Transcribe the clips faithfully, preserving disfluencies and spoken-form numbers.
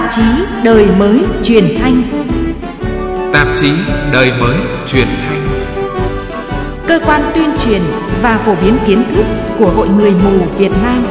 chí Đời Mới truyền thanh. Tạp chí Đời Mới truyền thanh, cơ quan tuyên truyền và phổ biến kiến thức của Hội Người mù Việt Nam.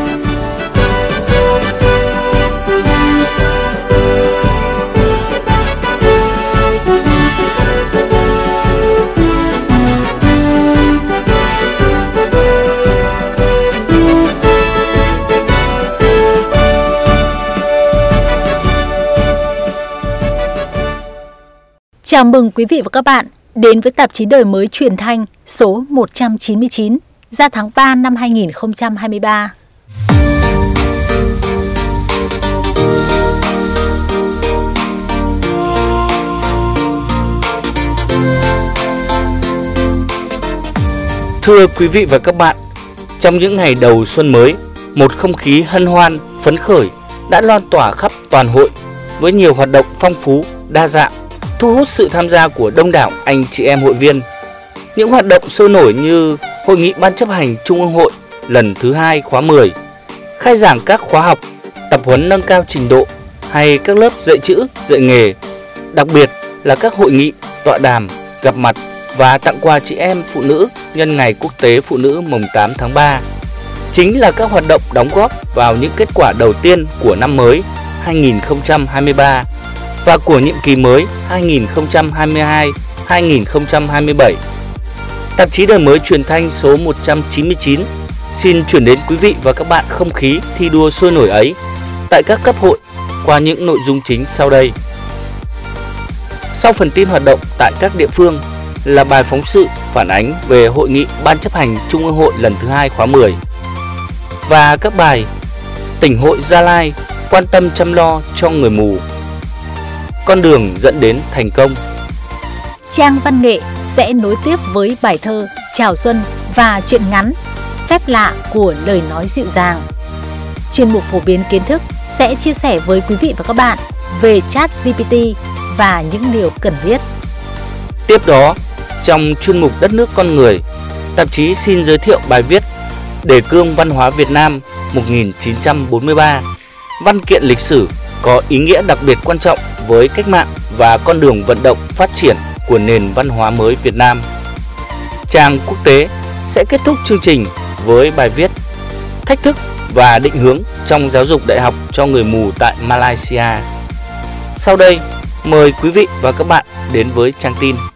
Chào mừng quý vị và các bạn đến với tạp chí Đời Mới truyền thanh số một trăm chín mươi chín ra tháng ba năm hai nghìn không trăm hai mươi ba. Thưa quý vị và các bạn, trong những ngày đầu xuân mới, một không khí hân hoan, phấn khởi đã loan tỏa khắp toàn hội với nhiều hoạt động phong phú, đa dạng, thu hút sự tham gia của đông đảo anh chị em hội viên. Những hoạt động sôi nổi như Hội nghị Ban chấp hành Trung ương Hội lần thứ hai khóa mười, khai giảng các khóa học, tập huấn nâng cao trình độ hay các lớp dạy chữ, dạy nghề, đặc biệt là các hội nghị, tọa đàm, gặp mặt và tặng quà chị em phụ nữ nhân ngày Quốc tế Phụ nữ mùng tám tháng ba, chính là các hoạt động đóng góp vào những kết quả đầu tiên của năm mới hai nghìn không trăm hai mươi ba và của nhiệm kỳ mới hai nghìn không trăm hai mươi hai đến hai nghìn không trăm hai mươi bảy. Tạp chí Đời Mới truyền thanh số một trăm chín mươi chín xin chuyển đến quý vị và các bạn không khí thi đua sôi nổi ấy tại các cấp hội qua những nội dung chính sau đây. Sau phần tin hoạt động tại các địa phương là bài phóng sự phản ánh về Hội nghị Ban chấp hành Trung ương Hội lần thứ hai khóa mười và các bài Tỉnh hội Gia Lai quan tâm chăm lo cho người mù, con đường dẫn đến thành công. Trang văn nghệ sẽ nối tiếp với bài thơ Chào Xuân và truyện ngắn Phép lạ của lời nói dịu dàng. Chuyên mục phổ biến kiến thức sẽ chia sẻ với quý vị và các bạn về chat giê pê tê và những điều cần biết. Tiếp đó, trong chuyên mục Đất nước con người, tạp chí xin giới thiệu bài viết Đề cương văn hóa Việt Nam một nghìn chín trăm bốn mươi ba, văn kiện lịch sử có ý nghĩa đặc biệt quan trọng với cách mạng và con đường vận động phát triển của nền văn hóa mới Việt Nam. Trang quốc tế sẽ kết thúc chương trình với bài viết Thách thức và định hướng trong giáo dục đại học cho người mù tại Malaysia. Sau đây, mời quý vị và các bạn đến với trang tin.